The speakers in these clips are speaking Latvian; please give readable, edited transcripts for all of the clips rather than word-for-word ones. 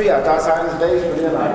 jā, tās ainas beidz un ienāk.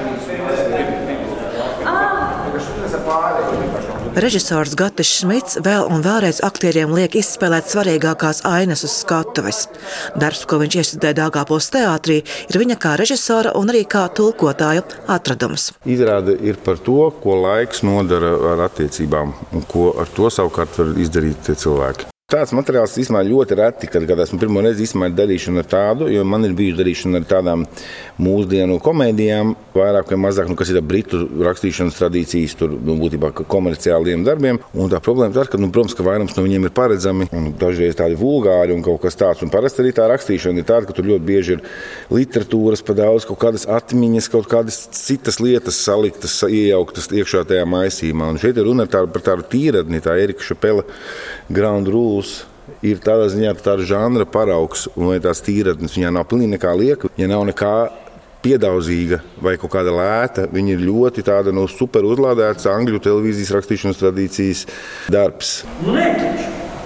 Režisors Gatis Šmits vēl un vēlreiz aktieriem liek izspēlēt svarīgākās ainas uz skatuves. Darbs, ko viņš iestudē Daugavpils teātrī, ir viņa kā režisora un arī kā tulkotāja atradums. Izrāde ir par to, ko laiks nodara ar attiecībām un ko ar to savukārt var izdarīt cilvēki. Tāds materiāls īstenībā ļoti reti, kad esmu pirmo reizi darīšanu ar tādu, jo man ir bijusi darīšana ar tādām mūsdienu komēdijām, vairāk vai mazāk, kas ir britu rakstīšanas tradīcijas, tur būtībā komerciāliem darbiem. Un tā problēma ir, ka, protams, ka vairums no viņiem ir paredzami un dažreiz tādi vulgāri un kaut kas tāds. Un parasti arī tā rakstīšana ir tāda, ka tur ļoti bieži ir literatūras pa daudz, kaut kādas atmiņas, kaut kādas citas lietas saliktas, iejauktas iekšā tajā maisījumā. Un šeit ir runa par tādu tīradni, tā Erika Šapela Ground Rules ir tādā ziņā tāda žanra paraugs, un vai tās tīradnes viņā nav pilnīgi nekā lieka, ja nav nekā piedauzīga vai kaut kāda lēta, viņa ir ļoti tāda super uzlādēts angļu televīzijas rakstīšanas tradīcijas darbs. Nē, taču.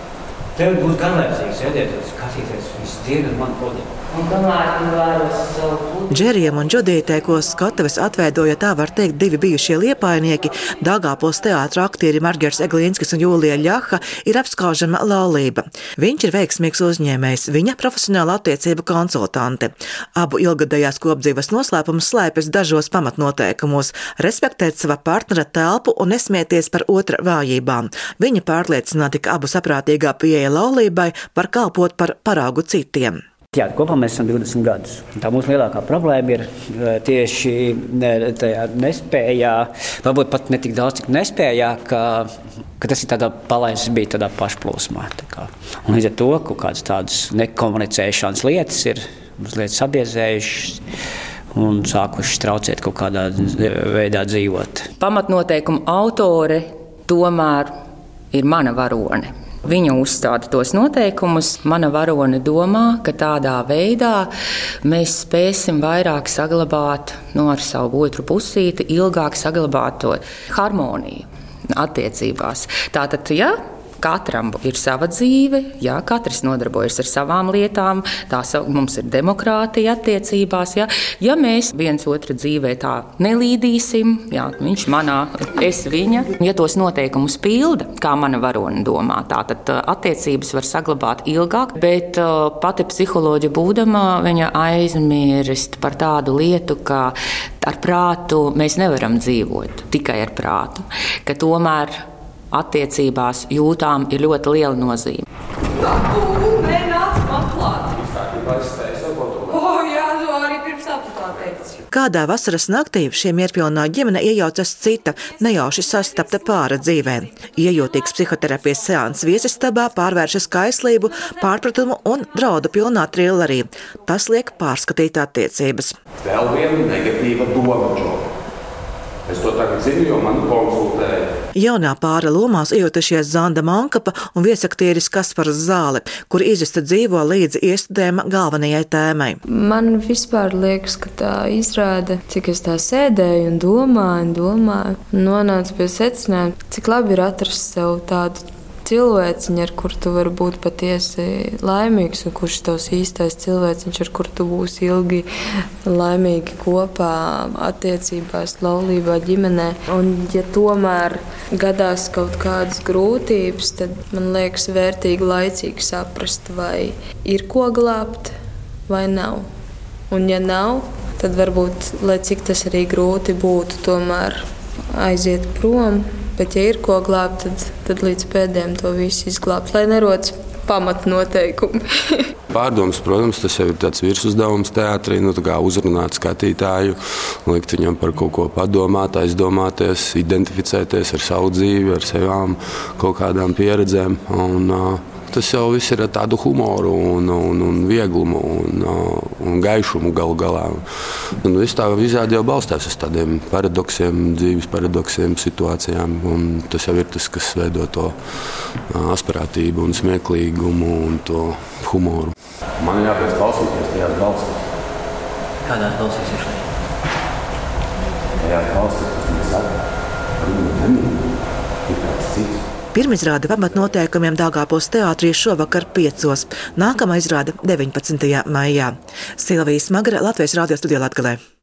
Tev būs garlaicīgi sēdēt, skatīties visu dienu man kodē. Un kamēr tu vēros savu puti. Džerijam un Džudītei, ko skatuves atveidoja, tā var teikt, divi bijušie liepainieki, Daugavpils teātra aktieri Margers Eglīnskis un Jūlija Ļaha, ir apskaužama laulība. Viņš ir veiksmīgs uzņēmējs, viņa profesionāla attiecību konsultante. Abu ilgadējās kopdzīves noslēpums slēpjas dažos pamatnoteikumos – respektēt sava partnera telpu un nesmieties par otra vājībām. Viņa pārliecināti, ka abu saprātīgā pieeja laulībai var kalpot par paraugu citiem. Jā, kopā mēs esam 20 gadus. Tā mūsu lielākā problēma ir tieši tajā nespējā, varbūt pat ne tik daudz, cik nespējā, ka tas ir tādā palaists bija tādā pašplūsmā. Un līdz ar to, ka kādas tādas nekomunicēšanas lietas ir mazliet sabiezējušas un sākušas traucēt kaut kādā veidā dzīvot. Pamatnoteikumu autore tomēr ir mana varone. Viņa uzstāda tos noteikumus. Mana varone domā, ka tādā veidā mēs spēsim vairāk saglabāt ar savu otru pusīti, ilgāk saglabāt to harmoniju attiecībās. Tātad, ja katram ir sava dzīve, jā, katrs nodarbojas ar savām lietām, mums ir demokrātija attiecībās. Ja mēs viens otru dzīvē tā nelīdīsim, jā, viņš manā, es viņa, ja tos noteikumus pilda, kā mana varone domā, tad attiecības var saglabāt ilgāk, bet pati psiholoģa būdama, viņa aizmirst par tādu lietu, ka ar prātu mēs nevaram dzīvot, tikai ar prātu, ka tomēr attiecībās jūtām ir ļoti liela nozīme. Tā nāc man klāt. Jā, arī pirms tā teicis. Kādā vasaras naktī šie mierpilnā ģimene iejaucas cita, nejauši sastapta pāra dzīvē. Iejūtīgs psihoterapijas seans viesistabā pārvēršas kaislību, pārpratumu un draudu pilnā trillerī. Tas liek pārskatīt attiecības. Vēl viena negatīva doma, Džo. Es to tagad zinu, jo mani konsultēja. Jaunā pāra lomās iejutušies Zanda Mankapa un viesaktieris Kaspars Zāle, kur izjusta dzīvo līdzi iestudējuma galvenajai tēmai. Man vispār liekas, ka tā izrāda, cik es tā sēdēju un domāju, nonācu pie secinājuma, cik labi ir atrast sev tādu cilvēciņu, ar kuru tu vari būt patiesi laimīgs, un kurš tavs īstais cilvēciņš, ar kuru tu būsi ilgi laimīgi kopā attiecībās, laulībā, ģimenē. Un ja tomēr gadās kaut kādas grūtības, tad man liekas vērtīgi laicīgi saprast, vai ir ko glābt, vai nav. Un ja nav, tad varbūt, lai cik tas arī grūti būtu, tomēr aiziet prom. Bet, ja ir ko glābt, tad līdz pēdējiem to visu izglābt, lai nerodas pamatnoteikumi. Pārdomas, protams, tas jau ir tāds virsuzdevums teātrī, uzrunāt skatītāju, likt viņam par kaut ko padomāt, aizdomāties, identificēties ar savu dzīvi, ar savām kaut kādām pieredzēm. Tas jau viss ir ar tādu humoru un vieglumu un gaišumu galu galā. Viss tā izrāde jau balstās uz tādiem paradoksiem, dzīves paradoksiem, situācijām. Un tas jau ir tas, kas veido to asprātību un smieklīgumu un to humoru. Man jāpēc klausīties tajās balsīs. Kādās balsīs ir šeit? Tajās balsīs, kas man saka, ka viņu nemīl, ir kāds cits. Pirmizrāde pamatnoteikumiem Daugavpils teātrī šovakar 5. Nākamā izrāde 19. maijā. Silvija Smagara, Latvijas Radio studijā Latgalē.